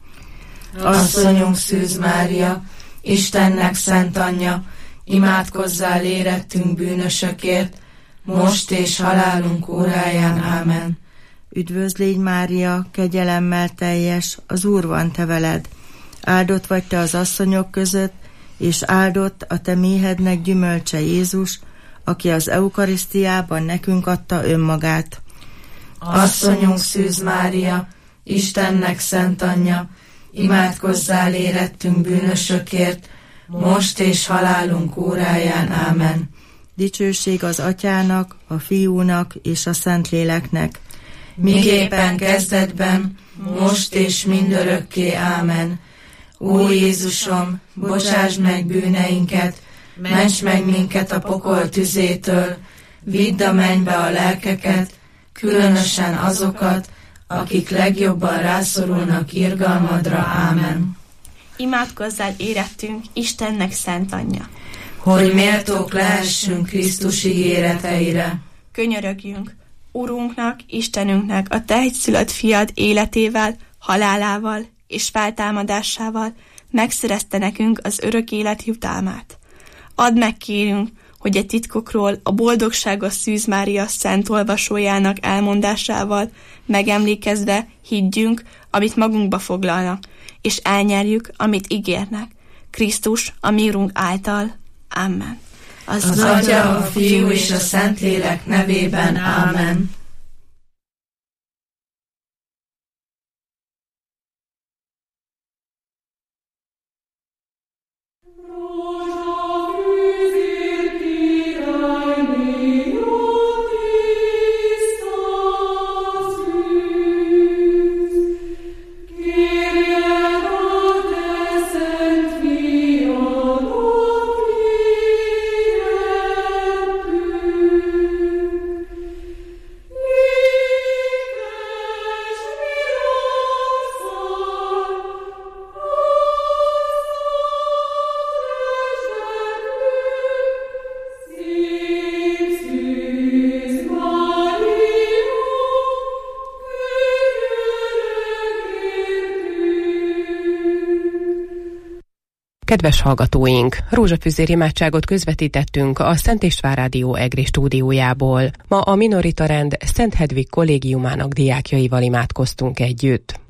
Asszonyunk Szűz Mária, Istennek szent anyja, imádkozzál érettünk bűnösökért, most és halálunk óráján. Ámen. Üdvözlégy Mária, kegyelemmel teljes, az Úr van te veled. Áldott vagy te az asszonyok között, és áldott a te méhednek gyümölcse Jézus, aki az eukarisztiában nekünk adta önmagát. Asszonyunk Szűz Mária, Istennek szent anyja, imádkozzál érettünk bűnösökért, most és halálunk óráján. Ámen. Dicsőség az Atyának, a Fiúnak és a Szentléleknek, miképpen kezdetben, most és mindörökké. Ámen. Ó Jézusom, bocsásd meg bűneinket, ments meg minket a pokol tüzétől, vidd a mennybe a lelkeket, különösen azokat, akik legjobban rászorulnak irgalmadra. Ámen. Imádkozzál érettünk, Istennek szent anyja, hogy méltók lehessünk Krisztus ígéreteire. Könyörögjünk Urunknak, Istenünknek a te egyszülött fiad életével, halálával és feltámadásával megszerezte nekünk az örök élet jutalmát. Add meg, kérünk, hogy egy titkokról a boldogságos Szűz Mária szent olvasójának elmondásával megemlékezve higgyünk, amit magunkba foglalnak, és elnyerjük, amit ígérnek. Krisztus, a mi Urunk által. Amen. Az, az Atya, a Fiú és a Szentlélek nevében. Ámen. Kedves hallgatóink, rózsafüzér imádságot közvetítettünk a Szent István Rádió Egri stúdiójából. Ma a Minorita Rend Szent Hedvig kollégiumának diákjaival imádkoztunk együtt.